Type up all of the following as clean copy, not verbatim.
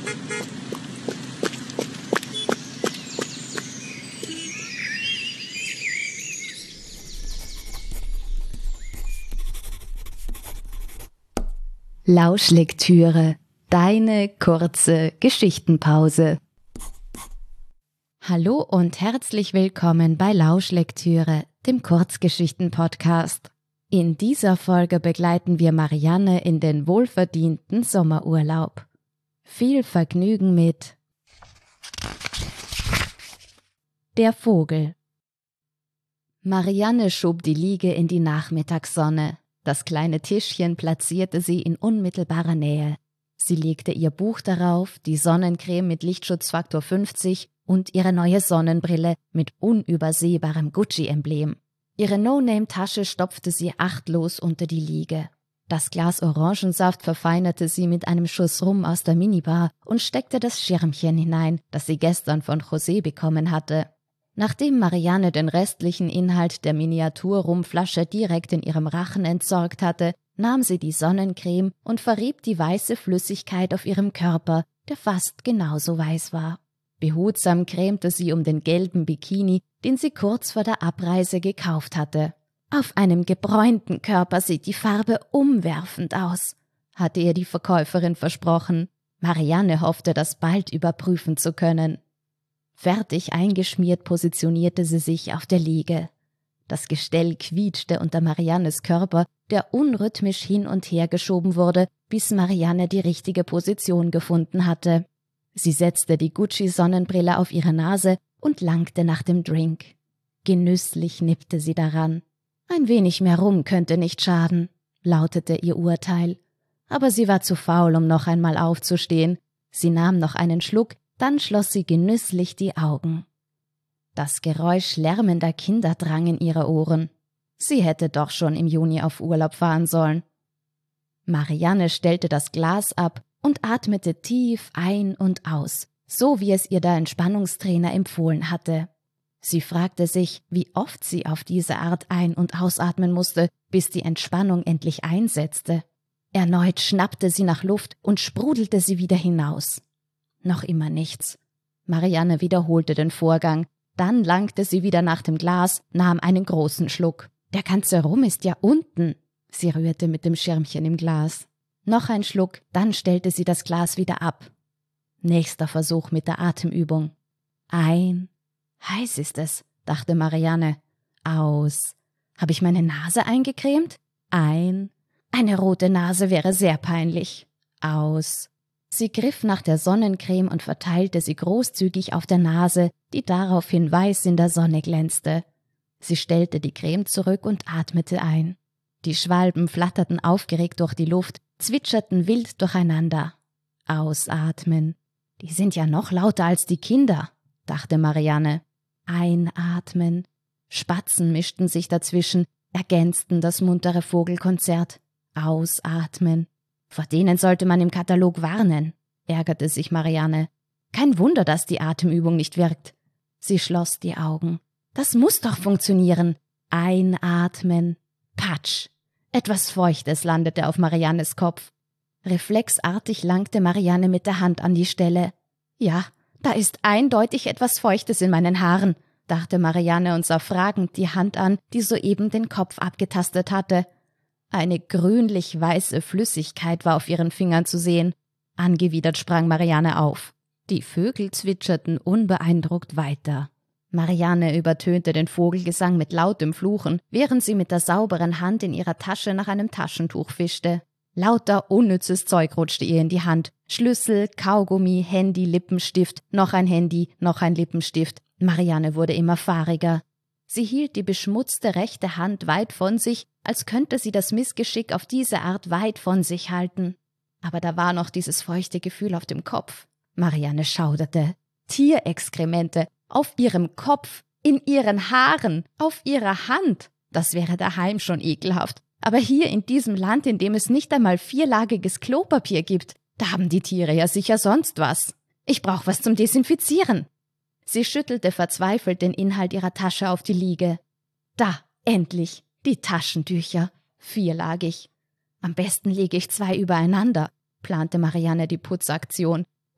Lauschlektüre, deine kurze Geschichtenpause. Hallo und herzlich willkommen bei Lauschlektüre, dem Kurzgeschichten-Podcast. In dieser Folge begleiten wir Marianne in den wohlverdienten Sommerurlaub. Viel Vergnügen mit Der Vogel. Marianne schob die Liege in die Nachmittagssonne. Das kleine Tischchen platzierte sie in unmittelbarer Nähe. Sie legte ihr Buch darauf, die Sonnencreme mit Lichtschutzfaktor 50 und ihre neue Sonnenbrille mit unübersehbarem Gucci-Emblem. Ihre No-Name-Tasche stopfte sie achtlos unter die Liege. Das Glas Orangensaft verfeinerte sie mit einem Schuss Rum aus der Minibar und steckte das Schirmchen hinein, das sie gestern von José bekommen hatte. Nachdem Marianne den restlichen Inhalt der Miniatur-Rumflasche direkt in ihrem Rachen entsorgt hatte, nahm sie die Sonnencreme und verrieb die weiße Flüssigkeit auf ihrem Körper, der fast genauso weiß war. Behutsam cremte sie um den gelben Bikini, den sie kurz vor der Abreise gekauft hatte. »Auf einem gebräunten Körper sieht die Farbe umwerfend aus«, hatte ihr die Verkäuferin versprochen. Marianne hoffte, das bald überprüfen zu können. Fertig eingeschmiert positionierte sie sich auf der Liege. Das Gestell quietschte unter Mariannes Körper, der unrhythmisch hin und her geschoben wurde, bis Marianne die richtige Position gefunden hatte. Sie setzte die Gucci-Sonnenbrille auf ihre Nase und langte nach dem Drink. Genüsslich nippte sie daran. Ein wenig mehr Rum könnte nicht schaden, lautete ihr Urteil. Aber sie war zu faul, um noch einmal aufzustehen. Sie nahm noch einen Schluck, dann schloss sie genüsslich die Augen. Das Geräusch lärmender Kinder drang in ihre Ohren. Sie hätte doch schon im Juni auf Urlaub fahren sollen. Marianne stellte das Glas ab und atmete tief ein und aus, so wie es ihr der Entspannungstrainer empfohlen hatte. Sie fragte sich, wie oft sie auf diese Art ein- und ausatmen musste, bis die Entspannung endlich einsetzte. Erneut schnappte sie nach Luft und sprudelte sie wieder hinaus. Noch immer nichts. Marianne wiederholte den Vorgang. Dann langte sie wieder nach dem Glas, nahm einen großen Schluck. »Der ganze Rum ist ja unten«, sie rührte mit dem Schirmchen im Glas. Noch ein Schluck, dann stellte sie das Glas wieder ab. Nächster Versuch mit der Atemübung. Ein. Heiß ist es, dachte Marianne. Aus. Habe ich meine Nase eingecremt? Ein. Eine rote Nase wäre sehr peinlich. Aus. Sie griff nach der Sonnencreme und verteilte sie großzügig auf der Nase, die daraufhin weiß in der Sonne glänzte. Sie stellte die Creme zurück und atmete ein. Die Schwalben flatterten aufgeregt durch die Luft, zwitscherten wild durcheinander. Ausatmen. Die sind ja noch lauter als die Kinder, dachte Marianne. Einatmen. Spatzen mischten sich dazwischen, ergänzten das muntere Vogelkonzert. Ausatmen. Vor denen sollte man im Katalog warnen, ärgerte sich Marianne. Kein Wunder, dass die Atemübung nicht wirkt. Sie schloss die Augen. Das muss doch funktionieren. Einatmen. Patsch. Etwas Feuchtes landete auf Mariannes Kopf. Reflexartig langte Marianne mit der Hand an die Stelle. Ja, da ist eindeutig etwas Feuchtes in meinen Haaren, dachte Marianne und sah fragend die Hand an, die soeben den Kopf abgetastet hatte. Eine grünlich-weiße Flüssigkeit war auf ihren Fingern zu sehen. Angewidert sprang Marianne auf. Die Vögel zwitscherten unbeeindruckt weiter. Marianne übertönte den Vogelgesang mit lautem Fluchen, während sie mit der sauberen Hand in ihrer Tasche nach einem Taschentuch fischte. Lauter unnützes Zeug rutschte ihr in die Hand. Schlüssel, Kaugummi, Handy, Lippenstift, noch ein Handy, noch ein Lippenstift. Marianne wurde immer fahriger. Sie hielt die beschmutzte rechte Hand weit von sich, als könnte sie das Missgeschick auf diese Art weit von sich halten. Aber da war noch dieses feuchte Gefühl auf dem Kopf. Marianne schauderte. Tierexkremente auf ihrem Kopf, in ihren Haaren, auf ihrer Hand. Das wäre daheim schon ekelhaft. Aber hier in diesem Land, in dem es nicht einmal 4-lagiges Klopapier gibt, da haben die Tiere ja sicher sonst was. Ich brauche was zum Desinfizieren. Sie schüttelte verzweifelt den Inhalt ihrer Tasche auf die Liege. Da, endlich, die Taschentücher, 4-lagig. Am besten lege ich 2 übereinander, plante Marianne die Putzaktion.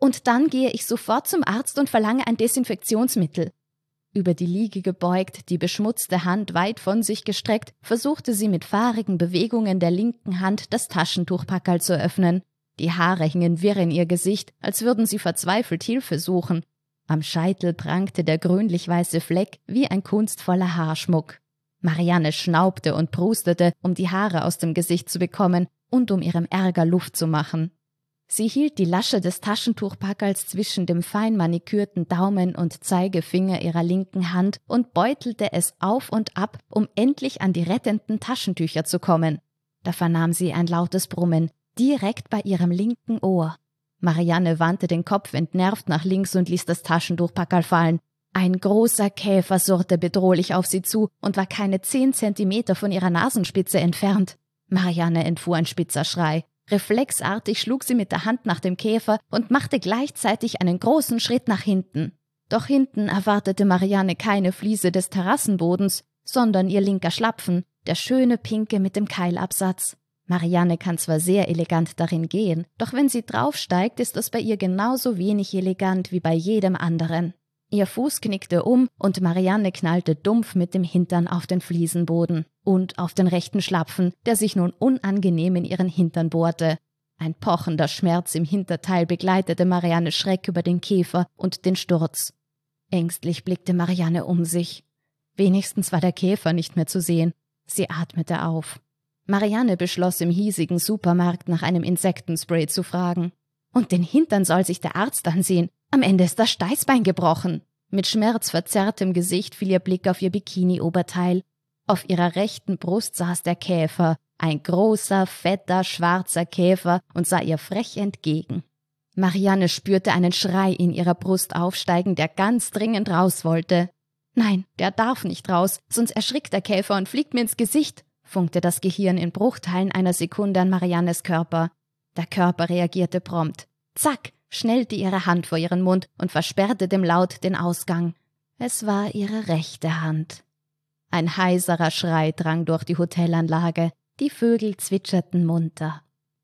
Und dann gehe ich sofort zum Arzt und verlange ein Desinfektionsmittel. Über die Liege gebeugt, die beschmutzte Hand weit von sich gestreckt, versuchte sie mit fahrigen Bewegungen der linken Hand das Taschentuchpackerl zu öffnen. Die Haare hingen wirr in ihr Gesicht, als würden sie verzweifelt Hilfe suchen. Am Scheitel prangte der grünlich-weiße Fleck wie ein kunstvoller Haarschmuck. Marianne schnaubte und prustete, um die Haare aus dem Gesicht zu bekommen und um ihrem Ärger Luft zu machen. Sie hielt die Lasche des Taschentuchpackerls zwischen dem fein manikürten Daumen und Zeigefinger ihrer linken Hand und beutelte es auf und ab, um endlich an die rettenden Taschentücher zu kommen. Da vernahm sie ein lautes Brummen, direkt bei ihrem linken Ohr. Marianne wandte den Kopf entnervt nach links und ließ das Taschentuchpackerl fallen. Ein großer Käfer surrte bedrohlich auf sie zu und war keine 10 Zentimeter von ihrer Nasenspitze entfernt. Marianne entfuhr ein spitzer Schrei. Reflexartig schlug sie mit der Hand nach dem Käfer und machte gleichzeitig einen großen Schritt nach hinten. Doch hinten erwartete Marianne keine Fliese des Terrassenbodens, sondern ihr linker Schlapfen, der schöne pinke mit dem Keilabsatz. Marianne kann zwar sehr elegant darin gehen, doch wenn sie draufsteigt, ist das bei ihr genauso wenig elegant wie bei jedem anderen. Ihr Fuß knickte um und Marianne knallte dumpf mit dem Hintern auf den Fliesenboden und auf den rechten Schlapfen, der sich nun unangenehm in ihren Hintern bohrte. Ein pochender Schmerz im Hinterteil begleitete Mariannes Schreck über den Käfer und den Sturz. Ängstlich blickte Marianne um sich. Wenigstens war der Käfer nicht mehr zu sehen. Sie atmete auf. Marianne beschloss, im hiesigen Supermarkt nach einem Insektenspray zu fragen. Und den Hintern soll sich der Arzt ansehen. Am Ende ist das Steißbein gebrochen. Mit schmerzverzerrtem Gesicht fiel ihr Blick auf ihr Bikini-Oberteil. Auf ihrer rechten Brust saß der Käfer, ein großer, fetter, schwarzer Käfer, und sah ihr frech entgegen. Marianne spürte einen Schrei in ihrer Brust aufsteigen, der ganz dringend raus wollte. »Nein, der darf nicht raus, sonst erschrickt der Käfer und fliegt mir ins Gesicht«, funkte das Gehirn in Bruchteilen einer Sekunde an Mariannes Körper. Der Körper reagierte prompt. Zack, schnellte ihre Hand vor ihren Mund und versperrte dem Laut den Ausgang. Es war ihre rechte Hand. Ein heiserer Schrei drang durch die Hotelanlage. Die Vögel zwitscherten munter.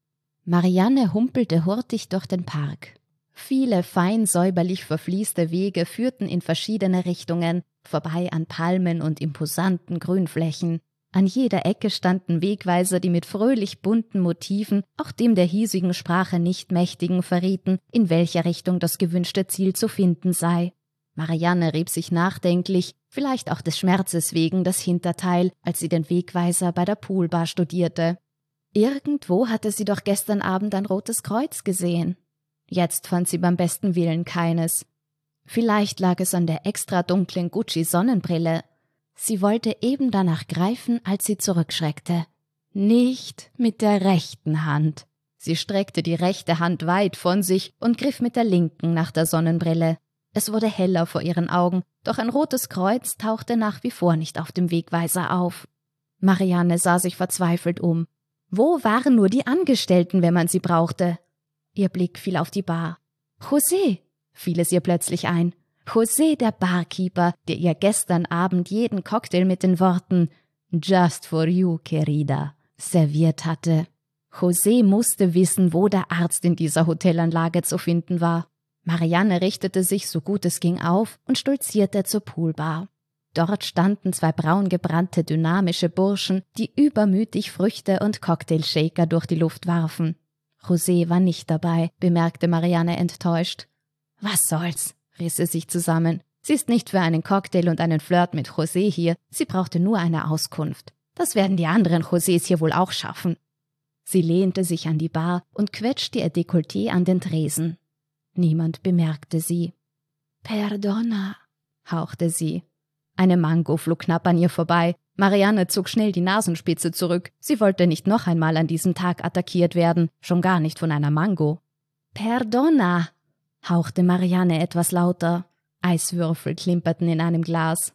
Marianne humpelte hurtig durch den Park. Viele fein säuberlich verfließte Wege führten in verschiedene Richtungen, vorbei an Palmen und imposanten Grünflächen. An jeder Ecke standen Wegweiser, die mit fröhlich bunten Motiven auch dem der hiesigen Sprache nicht Mächtigen verrieten, in welcher Richtung das gewünschte Ziel zu finden sei. Marianne rieb sich nachdenklich, vielleicht auch des Schmerzes wegen, das Hinterteil, als sie den Wegweiser bei der Poolbar studierte. Irgendwo hatte sie doch gestern Abend ein rotes Kreuz gesehen. Jetzt fand sie beim besten Willen keines. Vielleicht lag es an der extra dunklen Gucci-Sonnenbrille. Sie wollte eben danach greifen, als sie zurückschreckte. Nicht mit der rechten Hand. Sie streckte die rechte Hand weit von sich und griff mit der linken nach der Sonnenbrille. Es wurde heller vor ihren Augen, doch ein rotes Kreuz tauchte nach wie vor nicht auf dem Wegweiser auf. Marianne sah sich verzweifelt um. Wo waren nur die Angestellten, wenn man sie brauchte? Ihr Blick fiel auf die Bar. José, fiel es ihr plötzlich ein. José, der Barkeeper, der ihr gestern Abend jeden Cocktail mit den Worten »Just for you, querida« serviert hatte. José musste wissen, wo der Arzt in dieser Hotelanlage zu finden war. Marianne richtete sich, so gut es ging, auf und stolzierte zur Poolbar. Dort standen 2 braungebrannte, dynamische Burschen, die übermütig Früchte und Cocktailshaker durch die Luft warfen. José war nicht dabei, bemerkte Marianne enttäuscht. »Was soll's«, riss sie sich zusammen. »Sie ist nicht für einen Cocktail und einen Flirt mit José hier, sie brauchte nur eine Auskunft. Das werden die anderen Josés hier wohl auch schaffen.« Sie lehnte sich an die Bar und quetschte ihr Dekolleté an den Tresen. Niemand bemerkte sie. »Perdona«, hauchte sie. Eine Mango flog knapp an ihr vorbei. Marianne zog schnell die Nasenspitze zurück. Sie wollte nicht noch einmal an diesem Tag attackiert werden, schon gar nicht von einer Mango. »Perdona«, hauchte Marianne etwas lauter. Eiswürfel klimperten in einem Glas.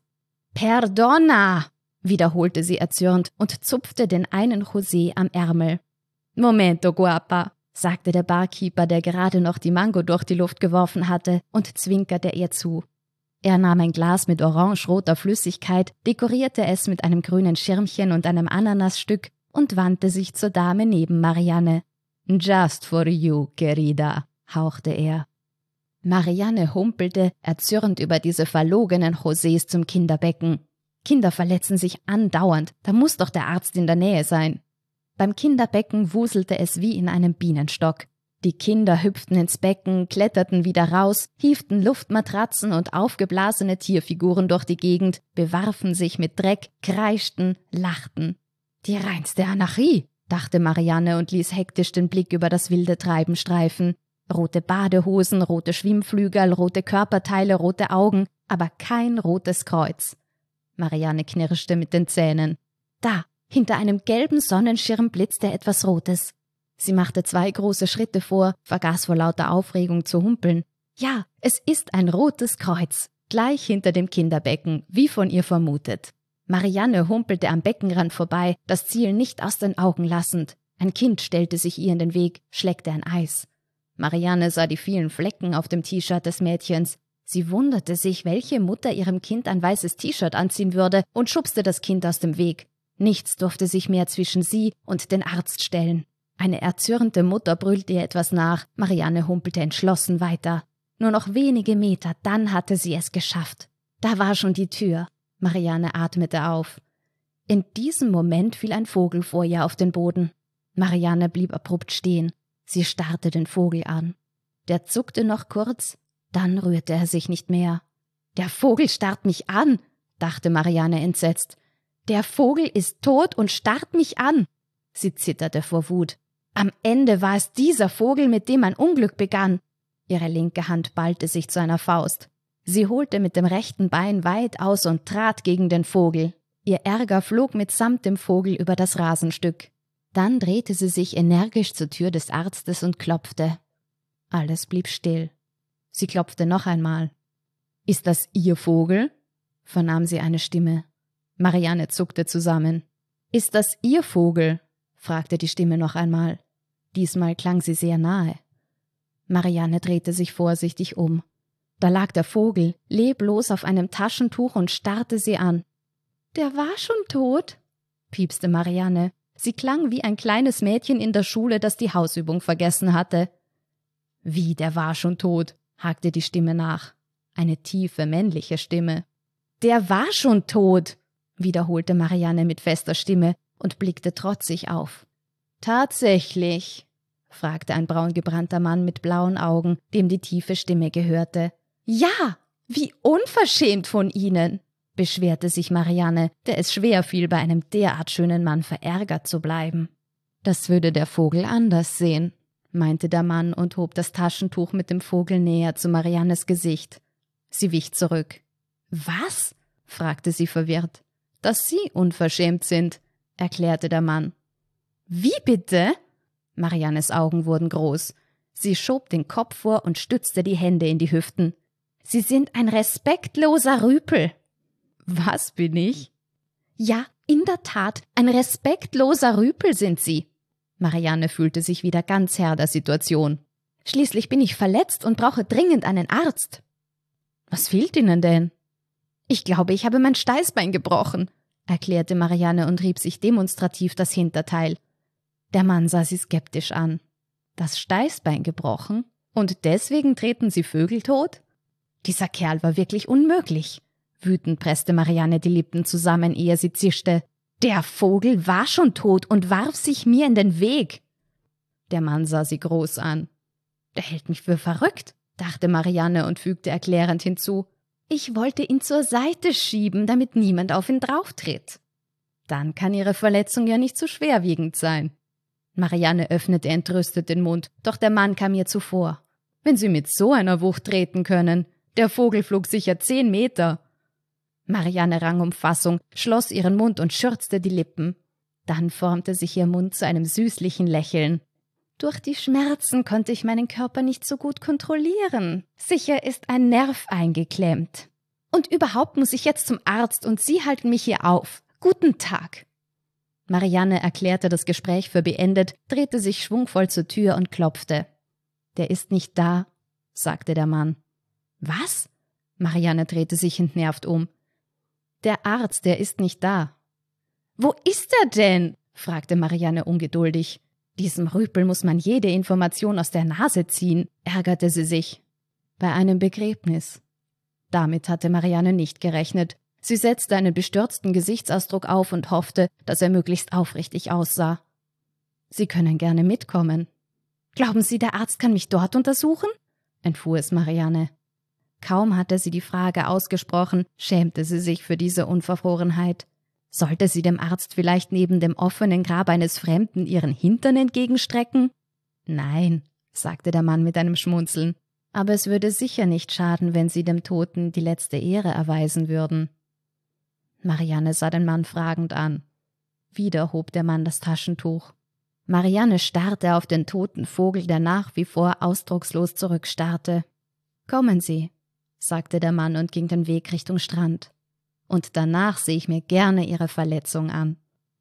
»Perdona«, wiederholte sie erzürnt und zupfte den einen José am Ärmel. »Momento, guapa«, sagte der Barkeeper, der gerade noch die Mango durch die Luft geworfen hatte, und zwinkerte ihr zu. Er nahm ein Glas mit orange-roter Flüssigkeit, dekorierte es mit einem grünen Schirmchen und einem Ananasstück und wandte sich zur Dame neben Marianne. »Just for you, querida«, hauchte er. Marianne humpelte erzürnt über diese verlogenen Josés zum Kinderbecken. Kinder verletzen sich andauernd, da muss doch der Arzt in der Nähe sein. Beim Kinderbecken wuselte es wie in einem Bienenstock. Die Kinder hüpften ins Becken, kletterten wieder raus, hieften Luftmatratzen und aufgeblasene Tierfiguren durch die Gegend, bewarfen sich mit Dreck, kreischten, lachten. Die reinste Anarchie, dachte Marianne und ließ hektisch den Blick über das wilde Treiben streifen. Rote Badehosen, rote Schwimmflügel, rote Körperteile, rote Augen, aber kein rotes Kreuz. Marianne knirschte mit den Zähnen. Da, hinter einem gelben Sonnenschirm blitzte etwas Rotes. Sie machte 2 große Schritte vor, vergaß vor lauter Aufregung zu humpeln. Ja, es ist ein rotes Kreuz, gleich hinter dem Kinderbecken, wie von ihr vermutet. Marianne humpelte am Beckenrand vorbei, das Ziel nicht aus den Augen lassend. Ein Kind stellte sich ihr in den Weg, schleckte ein Eis. Marianne sah die vielen Flecken auf dem T-Shirt des Mädchens. Sie wunderte sich, welche Mutter ihrem Kind ein weißes T-Shirt anziehen würde und schubste das Kind aus dem Weg. Nichts durfte sich mehr zwischen sie und den Arzt stellen. Eine erzürnte Mutter brüllte ihr etwas nach, Marianne humpelte entschlossen weiter. Nur noch wenige Meter, dann hatte sie es geschafft. Da war schon die Tür. Marianne atmete auf. In diesem Moment fiel ein Vogel vor ihr auf den Boden. Marianne blieb abrupt stehen. Sie starrte den Vogel an. Der zuckte noch kurz, dann rührte er sich nicht mehr. »Der Vogel starrt mich an«, dachte Marianne entsetzt. »Der Vogel ist tot und starrt mich an!« Sie zitterte vor Wut. Am Ende war es dieser Vogel, mit dem mein Unglück begann. Ihre linke Hand ballte sich zu einer Faust. Sie holte mit dem rechten Bein weit aus und trat gegen den Vogel. Ihr Ärger flog mitsamt dem Vogel über das Rasenstück. Dann drehte sie sich energisch zur Tür des Arztes und klopfte. Alles blieb still. Sie klopfte noch einmal. »Ist das Ihr Vogel?« vernahm sie eine Stimme. Marianne zuckte zusammen. »Ist das Ihr Vogel?« fragte die Stimme noch einmal. Diesmal klang sie sehr nahe. Marianne drehte sich vorsichtig um. Da lag der Vogel, leblos auf einem Taschentuch und starrte sie an. »Der war schon tot«, piepste Marianne. Sie klang wie ein kleines Mädchen in der Schule, das die Hausübung vergessen hatte. »Wie, der war schon tot?«, hakte die Stimme nach. Eine tiefe, männliche Stimme. »Der war schon tot«, wiederholte Marianne mit fester Stimme und blickte trotzig auf. »Tatsächlich?«, fragte ein braungebrannter Mann mit blauen Augen, dem die tiefe Stimme gehörte. »Ja, wie unverschämt von Ihnen«, beschwerte sich Marianne, der es schwer fiel, bei einem derart schönen Mann verärgert zu bleiben. »Das würde der Vogel anders sehen«, meinte der Mann und hob das Taschentuch mit dem Vogel näher zu Mariannes Gesicht. Sie wich zurück. »Was?«, fragte sie verwirrt. »Dass Sie unverschämt sind«, erklärte der Mann. »Wie bitte?« Mariannes Augen wurden groß. Sie schob den Kopf vor und stützte die Hände in die Hüften. »Sie sind ein respektloser Rüpel.« »Was bin ich?« »Ja, in der Tat, ein respektloser Rüpel sind Sie.« Marianne fühlte sich wieder ganz Herr der Situation. »Schließlich bin ich verletzt und brauche dringend einen Arzt.« »Was fehlt Ihnen denn?« »Ich glaube, ich habe mein Steißbein gebrochen«, erklärte Marianne und rieb sich demonstrativ das Hinterteil. Der Mann sah sie skeptisch an. »Das Steißbein gebrochen? Und deswegen treten Sie Vögel tot?« Dieser Kerl war wirklich unmöglich. Wütend presste Marianne die Lippen zusammen, ehe sie zischte. »Der Vogel war schon tot und warf sich mir in den Weg.« Der Mann sah sie groß an. »Der hält mich für verrückt«, dachte Marianne und fügte erklärend hinzu. »Ich wollte ihn zur Seite schieben, damit niemand auf ihn drauftritt.« »Dann kann Ihre Verletzung ja nicht so schwerwiegend sein.« Marianne öffnete entrüstet den Mund, doch der Mann kam ihr zuvor. »Wenn Sie mit so einer Wucht treten können, der Vogel flog sicher 10 Meter.« Marianne rang um Fassung, schloss ihren Mund und schürzte die Lippen. Dann formte sich ihr Mund zu einem süßlichen Lächeln. »Durch die Schmerzen konnte ich meinen Körper nicht so gut kontrollieren. Sicher ist ein Nerv eingeklemmt. Und überhaupt muss ich jetzt zum Arzt und Sie halten mich hier auf. Guten Tag.« Marianne erklärte das Gespräch für beendet, drehte sich schwungvoll zur Tür und klopfte. »Der ist nicht da«, sagte der Mann. »Was?« Marianne drehte sich entnervt um. »Der Arzt, der ist nicht da.« »Wo ist er denn?«, fragte Marianne ungeduldig. »Diesem Rüpel muss man jede Information aus der Nase ziehen«, ärgerte sie sich. Bei einem Begräbnis. Damit hatte Marianne nicht gerechnet. Sie setzte einen bestürzten Gesichtsausdruck auf und hoffte, dass er möglichst aufrichtig aussah. »Sie können gerne mitkommen.« »Glauben Sie, der Arzt kann mich dort untersuchen?« entfuhr es Marianne. Kaum hatte sie die Frage ausgesprochen, schämte sie sich für diese Unverfrorenheit. Sollte sie dem Arzt vielleicht neben dem offenen Grab eines Fremden ihren Hintern entgegenstrecken? »Nein«, sagte der Mann mit einem Schmunzeln, »aber es würde sicher nicht schaden, wenn Sie dem Toten die letzte Ehre erweisen würden.« Marianne sah den Mann fragend an. Wieder hob der Mann das Taschentuch. Marianne starrte auf den toten Vogel, der nach wie vor ausdruckslos zurückstarrte. »Kommen Sie«, sagte der Mann und ging den Weg Richtung Strand. »Und danach sehe ich mir gerne Ihre Verletzung an.«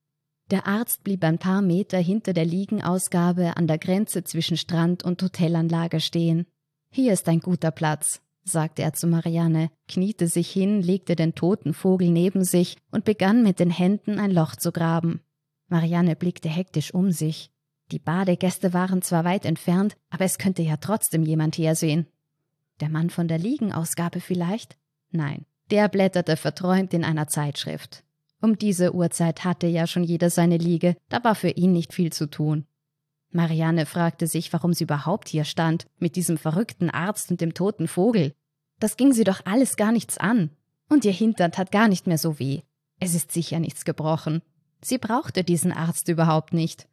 Der Arzt blieb ein paar Meter hinter der Liegenausgabe an der Grenze zwischen Strand und Hotelanlage stehen. »Hier ist ein guter Platz«, sagte er zu Marianne, kniete sich hin, legte den toten Vogel neben sich und begann mit den Händen ein Loch zu graben. Marianne blickte hektisch um sich. Die Badegäste waren zwar weit entfernt, aber es könnte ja trotzdem jemand hersehen. Der Mann von der Liegenausgabe vielleicht? Nein, der blätterte verträumt in einer Zeitschrift. Um diese Uhrzeit hatte ja schon jeder seine Liege, da war für ihn nicht viel zu tun. Marianne fragte sich, warum sie überhaupt hier stand, mit diesem verrückten Arzt und dem toten Vogel. Das ging sie doch alles gar nichts an. Und ihr Hintern tat gar nicht mehr so weh. Es ist sicher nichts gebrochen. Sie brauchte diesen Arzt überhaupt nicht.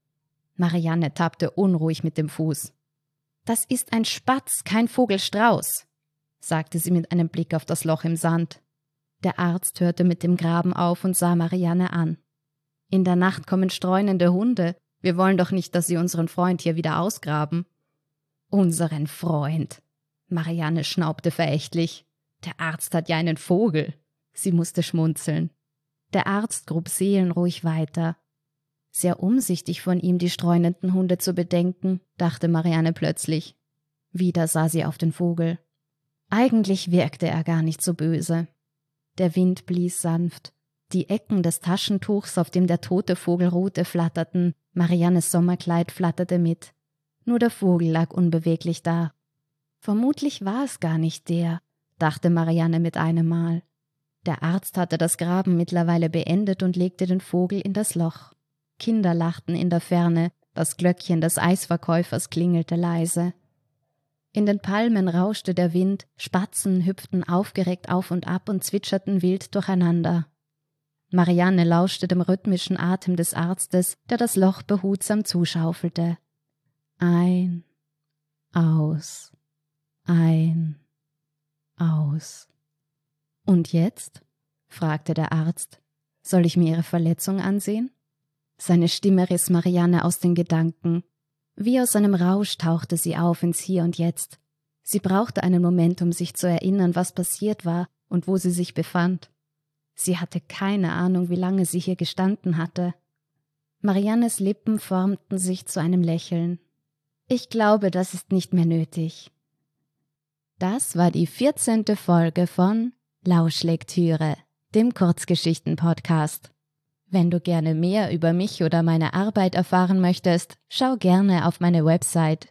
Marianne tappte unruhig mit dem Fuß. »Das ist ein Spatz, kein Vogelstrauß«, sagte sie mit einem Blick auf das Loch im Sand. Der Arzt hörte mit dem Graben auf und sah Marianne an. »In der Nacht kommen streunende Hunde. Wir wollen doch nicht, dass Sie unseren Freund hier wieder ausgraben.« »Unseren Freund«, Marianne schnaubte verächtlich. »Der Arzt hat ja einen Vogel.« Sie musste schmunzeln. Der Arzt grub seelenruhig weiter. Sehr umsichtig von ihm, die streunenden Hunde zu bedenken, dachte Marianne plötzlich. Wieder sah sie auf den Vogel. Eigentlich wirkte er gar nicht so böse. Der Wind blies sanft. Die Ecken des Taschentuchs, auf dem der tote Vogel ruhte, flatterten. Mariannes Sommerkleid flatterte mit. Nur der Vogel lag unbeweglich da. Vermutlich war es gar nicht der, dachte Marianne mit einem Mal. Der Arzt hatte das Graben mittlerweile beendet und legte den Vogel in das Loch. Kinder lachten in der Ferne, das Glöckchen des Eisverkäufers klingelte leise. In den Palmen rauschte der Wind, Spatzen hüpften aufgeregt auf und ab und zwitscherten wild durcheinander. Marianne lauschte dem rhythmischen Atem des Arztes, der das Loch behutsam zuschaufelte. Ein, aus, ein, aus. »Und jetzt?« fragte der Arzt. »Soll ich mir Ihre Verletzung ansehen?« Seine Stimme riss Marianne aus den Gedanken. Wie aus einem Rausch tauchte sie auf ins Hier und Jetzt. Sie brauchte einen Moment, um sich zu erinnern, was passiert war und wo sie sich befand. Sie hatte keine Ahnung, wie lange sie hier gestanden hatte. Mariannes Lippen formten sich zu einem Lächeln. »Ich glaube, das ist nicht mehr nötig.« Das war die 14. Folge von Lauschlektüre, dem Kurzgeschichten-Podcast. Wenn du gerne mehr über mich oder meine Arbeit erfahren möchtest, schau gerne auf meine Website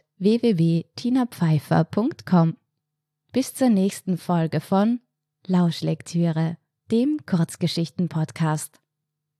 www.tinapfeifer.com. Bis zur nächsten Folge von Lauschlektüre, dem Kurzgeschichten-Podcast.